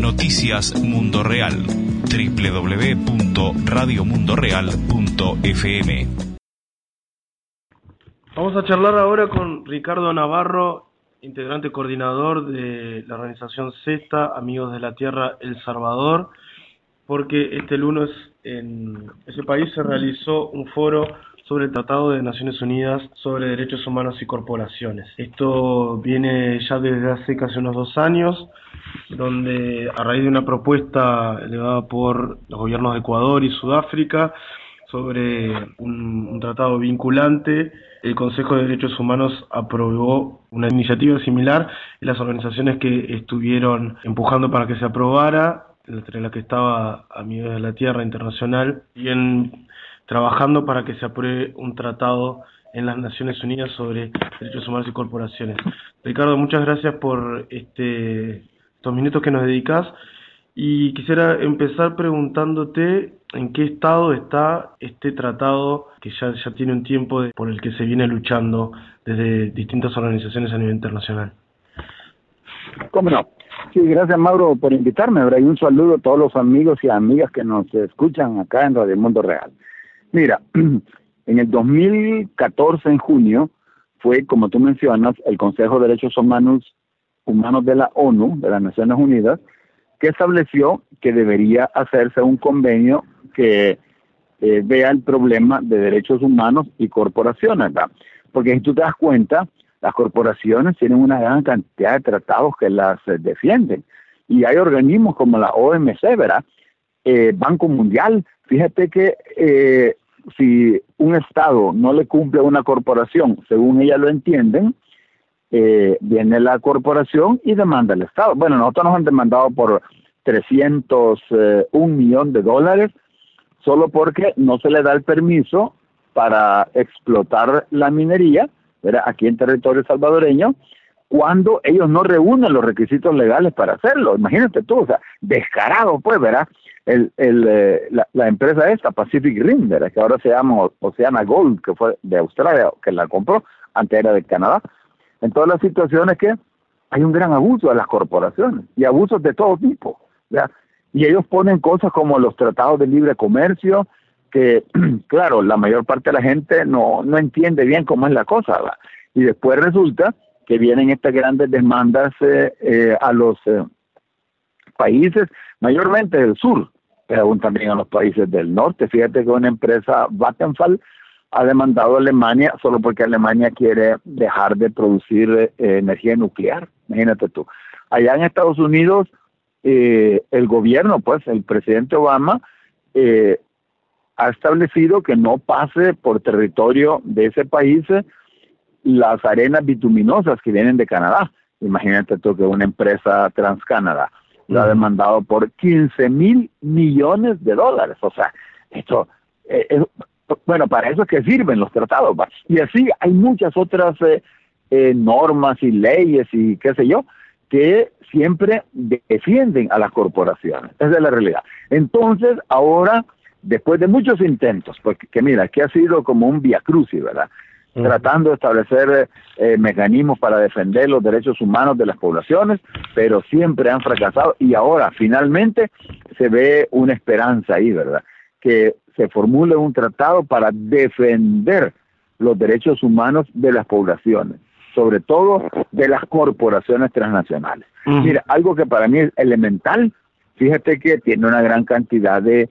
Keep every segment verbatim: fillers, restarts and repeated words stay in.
Noticias Mundo Real. doble u doble u doble u punto radio mundo real punto f m. Vamos a charlar ahora con Ricardo Navarro, integrante coordinador de la organización CESTA, Amigos de la Tierra El Salvador, porque este lunes en ese país se realizó un foro sobre el Tratado de Naciones Unidas sobre Derechos Humanos y Corporaciones. Esto viene ya desde hace casi unos dos años, donde a raíz de una propuesta elevada por los gobiernos de Ecuador y Sudáfrica sobre un, un tratado vinculante, el Consejo de Derechos Humanos aprobó una iniciativa similar y las organizaciones que estuvieron empujando para que se aprobara, entre las que estaba Amigos de la Tierra Internacional, bien trabajando para que se apruebe un tratado en las Naciones Unidas sobre Derechos Humanos y Corporaciones. Ricardo, muchas gracias por este, estos minutos que nos dedicas, y quisiera empezar preguntándote en qué estado está este tratado que ya, ya tiene un tiempo de, por el que se viene luchando desde distintas organizaciones a nivel internacional. ¿Cómo no? Sí, gracias, Mauro, por invitarme, ¿verdad? Y un saludo a todos los amigos y amigas que nos escuchan acá en Radio Mundo Real. Mira, en el dos mil catorce, en junio, fue, como tú mencionas, el Consejo de Derechos Humanos, Humanos de la ONU, de las Naciones Unidas, que estableció que debería hacerse un convenio que eh, vea el problema de derechos humanos y corporaciones, ¿verdad? Porque si tú te das cuenta, las corporaciones tienen una gran cantidad de tratados que las eh, defienden. Y hay organismos como la O M C, ¿verdad? Eh, Banco Mundial. Fíjate que eh, si un Estado no le cumple a una corporación, según ella lo entienden, eh, viene la corporación y demanda al Estado. Bueno, nosotros nos han demandado por trescientos un millón de dólares solo porque no se le da el permiso para explotar la minería, ¿verdad?, aquí en territorio salvadoreño, cuando ellos no reúnen los requisitos legales para hacerlo. Imagínate tú, o sea, descarado, pues, ¿verdad? El, el, eh, la, la empresa esta, Pacific Rim, ¿verdad?, que ahora se llama Oceana Gold, que fue de Australia, que la compró, antes era de Canadá. En todas las situaciones que hay un gran abuso de las corporaciones, y abusos de todo tipo, ¿verdad? Y ellos ponen cosas como los tratados de libre comercio, que, claro, la mayor parte de la gente no, no entiende bien cómo es la cosa, ¿verdad? Y después resulta que vienen estas grandes demandas eh, eh, a los eh, países, mayormente del sur, pero aún también a los países del norte. Fíjate que una empresa, Vattenfall, ha demandado a Alemania solo porque Alemania quiere dejar de producir eh, energía nuclear. Imagínate tú. Allá en Estados Unidos, eh, el gobierno, pues, el presidente Obama, eh, ha establecido que no pase por territorio de ese país eh, las arenas bituminosas que vienen de Canadá. Imagínate tú que una empresa TransCanada lo ha demandado por quince mil millones de dólares. O sea, esto, eh, es, bueno, para eso es que sirven los tratados, ¿va? Y así hay muchas otras eh, eh, normas y leyes y qué sé yo, que siempre defienden a las corporaciones. Esa es la realidad. Entonces, ahora, después de muchos intentos, porque que mira, que ha sido como un viacrucis, ¿verdad? Uh-huh. Tratando de establecer eh, mecanismos para defender los derechos humanos de las poblaciones, pero siempre han fracasado, y ahora finalmente se ve una esperanza ahí, ¿verdad? Que se formule un tratado para defender los derechos humanos de las poblaciones, sobre todo de las corporaciones transnacionales. Uh-huh. Mira, algo que para mí es elemental, fíjate que tiene una gran cantidad de,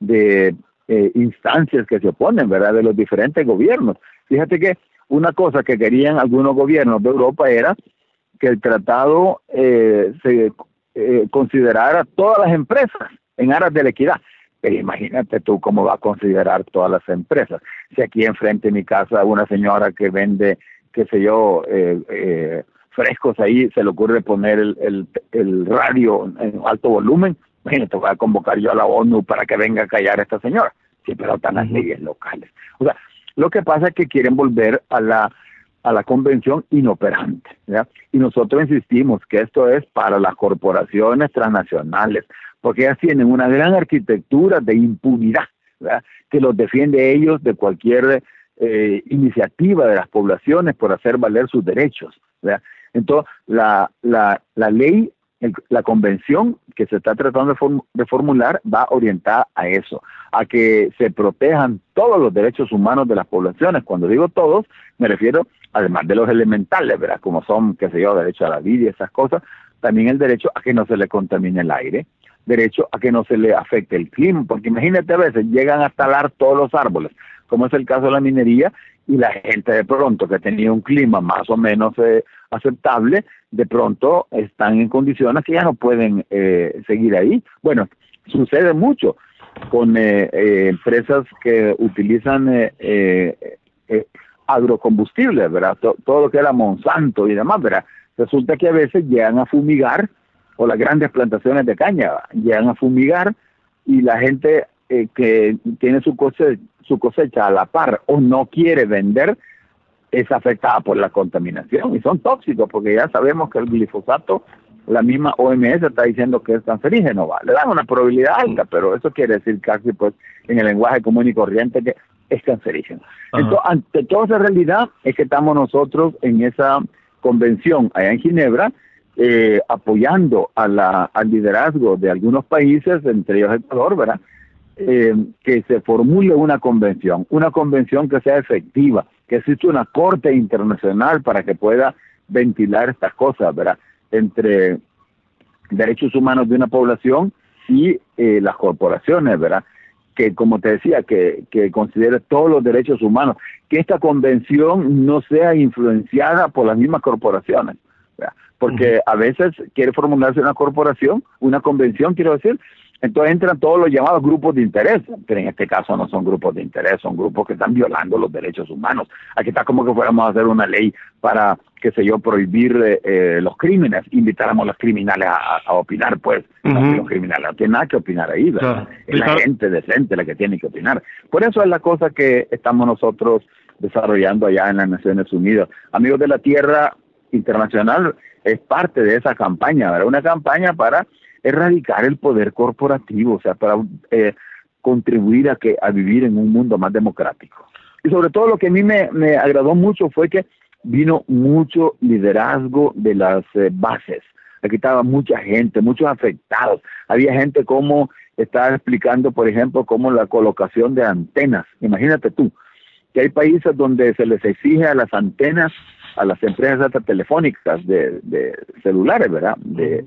de eh, instancias que se oponen, ¿verdad?, de los diferentes gobiernos. Fíjate que una cosa que querían algunos gobiernos de Europa era que el tratado eh, se eh, considerara todas las empresas en aras de la equidad. Pero imagínate tú cómo va a considerar todas las empresas. Si aquí enfrente de mi casa una señora que vende, qué sé yo, eh, eh, frescos ahí, se le ocurre poner el, el, el radio en alto volumen, imagínate, voy a convocar yo a la ONU para que venga a callar a esta señora. Sí, pero están las leyes locales. O sea, lo que pasa es que quieren volver a la a la convención inoperante, ¿ya? Y nosotros insistimos que esto es para las corporaciones transnacionales, porque ellas tienen una gran arquitectura de impunidad, ¿verdad?, que los defiende a ellos de cualquier eh, iniciativa de las poblaciones por hacer valer sus derechos, ¿verdad? Entonces, la, la, la ley el, la convención que se está tratando de, form, de formular va orientada a eso, a que se protejan todos los derechos humanos de las poblaciones. Cuando digo todos, me refiero, además de los elementales, ¿verdad? Como son, qué sé yo, derecho a la vida y esas cosas, también el derecho a que no se le contamine el aire, derecho a que no se le afecte el clima, porque imagínate, a veces llegan a talar todos los árboles, como es el caso de la minería, y la gente de pronto que tenía un clima más o menos eh, aceptable, de pronto están en condiciones que ya no pueden eh, seguir ahí. Bueno, sucede mucho con eh, eh, empresas que utilizan eh, eh, eh, agrocombustibles, ¿verdad? T- todo lo que era Monsanto y demás, ¿verdad? Resulta que a veces llegan a fumigar, o las grandes plantaciones de caña llegan a fumigar, y la gente eh, que tiene su cosecha, su cosecha a la par o no quiere vender, es afectada por la contaminación, y son tóxicos, porque ya sabemos que el glifosato, la misma O M S está diciendo que es cancerígeno, ¿va? Le dan una probabilidad alta, pero eso quiere decir casi, pues, en el lenguaje común y corriente, que es cancerígeno. Ajá. Entonces, ante toda esa realidad, es que estamos nosotros en esa convención allá en Ginebra, eh, apoyando a la, al liderazgo de algunos países, entre ellos Ecuador, ¿verdad? Eh, que se formule una convención, una convención que sea efectiva, que exista una corte internacional para que pueda ventilar estas cosas, ¿verdad? Entre derechos humanos de una población y eh, las corporaciones, ¿verdad? Que, como te decía, que, que considere todos los derechos humanos, que esta convención no sea influenciada por las mismas corporaciones, ¿verdad? Porque uh-huh. a veces quiere formularse una corporación, una convención, quiero decir, entonces entran todos los llamados grupos de interés, pero en este caso no son grupos de interés, son grupos que están violando los derechos humanos. Aquí está como que fuéramos a hacer una ley para, qué sé yo, prohibir eh, los crímenes, invitáramos a los criminales a, a opinar, pues, uh-huh. no, los criminales no tienen nada que opinar ahí, ¿verdad? Claro. Es la gente decente la que tiene que opinar. Por eso es la cosa que estamos nosotros desarrollando allá en las Naciones Unidas. Amigos de la Tierra Internacional es parte de esa campaña, ¿verdad? Una campaña para erradicar el poder corporativo, o sea, para eh, contribuir a que a vivir en un mundo más democrático. Y sobre todo lo que a mí me, me agradó mucho fue que vino mucho liderazgo de las eh, bases. Aquí estaba mucha gente, muchos afectados. Había gente como estaba explicando, por ejemplo, como la colocación de antenas. Imagínate tú, que hay países donde se les exige a las antenas, a las empresas telefónicas de, de celulares, ¿verdad?, de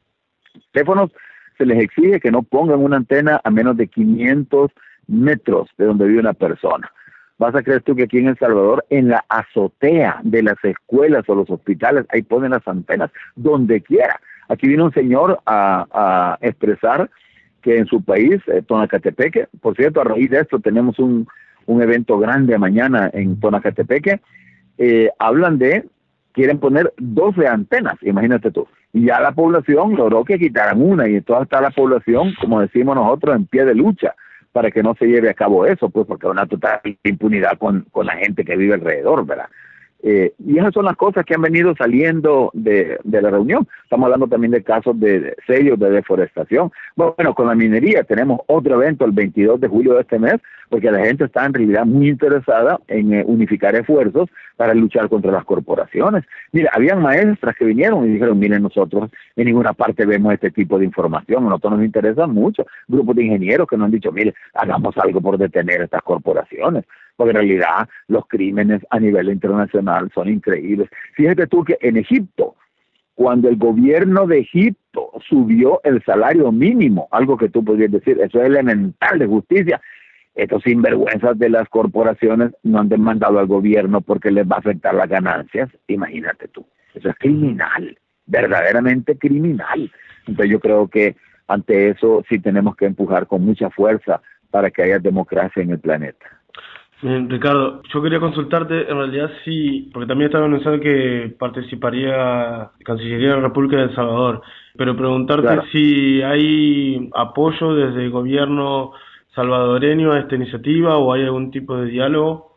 teléfonos, se les exige que no pongan una antena a menos de quinientos metros de donde vive una persona. ¿Vas a creer tú que aquí en El Salvador, en la azotea de las escuelas o los hospitales, ahí ponen las antenas donde quiera? Aquí vino un señor a, a expresar que en su país, eh, Tonacatepeque, por cierto, a raíz de esto tenemos un, un evento grande mañana en Tonacatepeque, eh, hablan de, quieren poner doce antenas, imagínate tú. Y ya la población logró que quitaran una, y entonces está la población, como decimos nosotros, en pie de lucha para que no se lleve a cabo eso, pues porque hay una total impunidad con, con la gente que vive alrededor, ¿verdad? Eh, y esas son las cosas que han venido saliendo de, de la reunión. Estamos hablando también de casos de, de serios de deforestación. Bueno, con la minería tenemos otro evento el veintidós de julio de este mes, porque la gente está en realidad muy interesada en eh, unificar esfuerzos para luchar contra las corporaciones. Mira, habían maestras que vinieron y dijeron, miren, nosotros en ninguna parte vemos este tipo de información, a nosotros nos interesa mucho. Grupos de ingenieros que nos han dicho, mire, hagamos algo por detener estas corporaciones, porque en realidad los crímenes a nivel internacional son increíbles. Fíjate tú que en Egipto, cuando el gobierno de Egipto subió el salario mínimo, algo que tú podrías decir, eso es elemental de justicia, estos sinvergüenzas de las corporaciones no han demandado al gobierno porque les va a afectar las ganancias. Imagínate tú, eso es criminal, verdaderamente criminal. Entonces yo creo que ante eso sí tenemos que empujar con mucha fuerza para que haya democracia en el planeta. Bien, Ricardo, yo quería consultarte, en realidad sí, porque también estaba anunciando que participaría Cancillería de la República de El Salvador, pero preguntarte claro. si hay apoyo desde el gobierno salvadoreño a esta iniciativa o hay algún tipo de diálogo.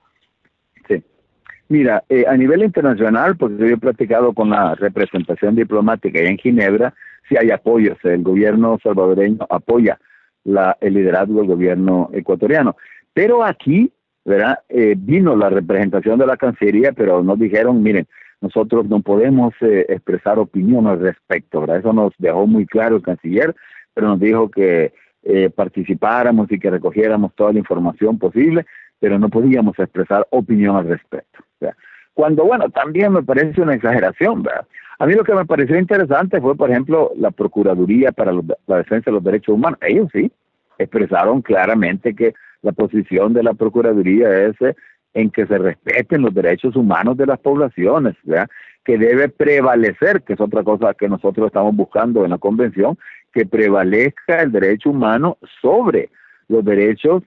Sí, mira, eh, a nivel internacional, porque yo he platicado con la representación diplomática en Ginebra, sí hay apoyos, el gobierno salvadoreño apoya la, el liderazgo del gobierno ecuatoriano, pero aquí ¿verdad? Eh, vino la representación de la Cancillería, pero nos dijeron, miren, nosotros no podemos eh, expresar opinión al respecto, ¿verdad? Eso nos dejó muy claro el canciller, pero nos dijo que eh, participáramos y que recogiéramos toda la información posible, pero no podíamos expresar opinión al respecto, ¿verdad? Cuando, bueno, también me parece una exageración, ¿verdad? A mí lo que me pareció interesante fue, por ejemplo, la Procuraduría para los, la Defensa de los Derechos Humanos. Ellos sí expresaron claramente que la posición de la Procuraduría es eh, en que se respeten los derechos humanos de las poblaciones, ¿verdad? Que debe prevalecer, que es otra cosa que nosotros estamos buscando en la Convención, que prevalezca el derecho humano sobre los derechos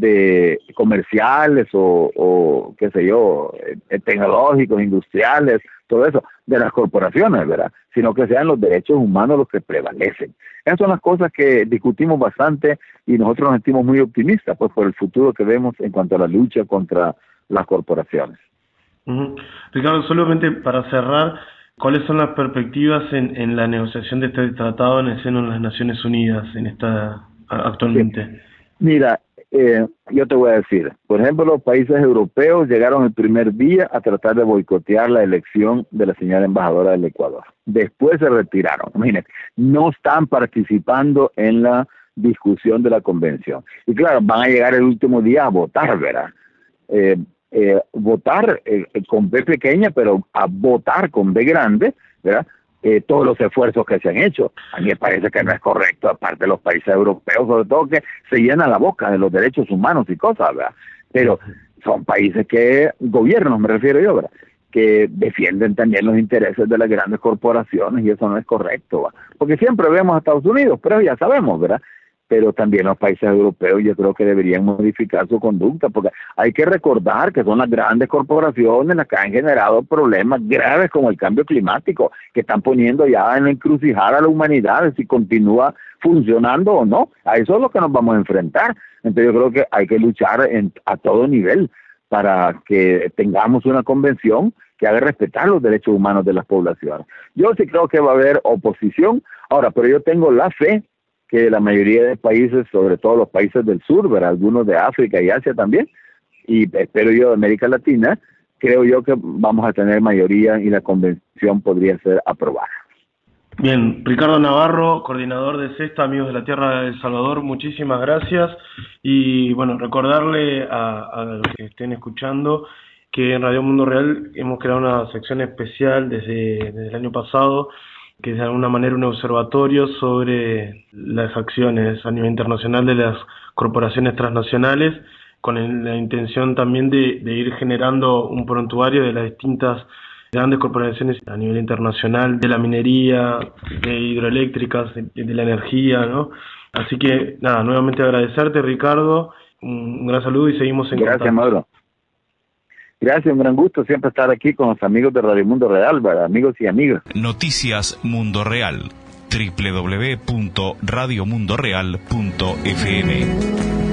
de comerciales o, o qué sé yo, eh, tecnológicos, industriales, todo eso, de las corporaciones, ¿verdad? Sino que sean los derechos humanos los que prevalecen. Esas son las cosas que discutimos bastante y nosotros nos sentimos muy optimistas pues por el futuro que vemos en cuanto a la lucha contra las corporaciones. Uh-huh. Ricardo, solamente para cerrar, ¿cuáles son las perspectivas en, en la negociación de este tratado en el seno de las Naciones Unidas en esta actualmente? Sí. Mira, eh, yo te voy a decir, por ejemplo, los países europeos llegaron el primer día a tratar de boicotear la elección de la señora embajadora del Ecuador. Después se retiraron. Imagínate, no están participando en la discusión de la convención. Y claro, van a llegar el último día a votar, ¿verdad? Eh, eh, votar eh, con B pequeña, pero a votar con B grande, ¿verdad? Eh, todos los esfuerzos que se han hecho. A mí me parece que no es correcto, aparte de los países europeos, sobre todo que se llenan la boca de los derechos humanos y cosas, ¿verdad? Pero son países que, gobiernos me refiero yo, ¿verdad? Que defienden también los intereses de las grandes corporaciones y eso no es correcto, ¿verdad? Porque siempre vemos a Estados Unidos, pero ya sabemos, ¿verdad? Pero también los países europeos yo creo que deberían modificar su conducta, porque hay que recordar que son las grandes corporaciones las que han generado problemas graves como el cambio climático, que están poniendo ya en la encrucijada a la humanidad si continúa funcionando o no. A eso es lo que nos vamos a enfrentar. Entonces yo creo que hay que luchar en, a todo nivel para que tengamos una convención que haga respetar los derechos humanos de las poblaciones. Yo sí creo que va a haber oposición, ahora, pero yo tengo la fe que la mayoría de países, sobre todo los países del sur, ¿verdad? Algunos de África y Asia también, y espero yo de América Latina, creo yo que vamos a tener mayoría y la convención podría ser aprobada. Bien, Ricardo Navarro, coordinador de CESTA, Amigos de la Tierra de El Salvador, muchísimas gracias. Y bueno, recordarle a, a los que estén escuchando que en Radio Mundo Real hemos creado una sección especial desde, desde el año pasado, que es de alguna manera un observatorio sobre las acciones a nivel internacional de las corporaciones transnacionales, con el, la intención también de, de ir generando un prontuario de las distintas grandes corporaciones a nivel internacional, de la minería, de hidroeléctricas, de, de la energía, ¿no? Así que, nada, nuevamente agradecerte, Ricardo, un gran saludo y seguimos en Gracias, contacto. Mauro. Gracias, un gran gusto siempre estar aquí con los amigos de Radio Mundo Real, ¿verdad? Amigos y amigas. Noticias Mundo Real, doble u doble u doble u punto radio mundo real punto f m.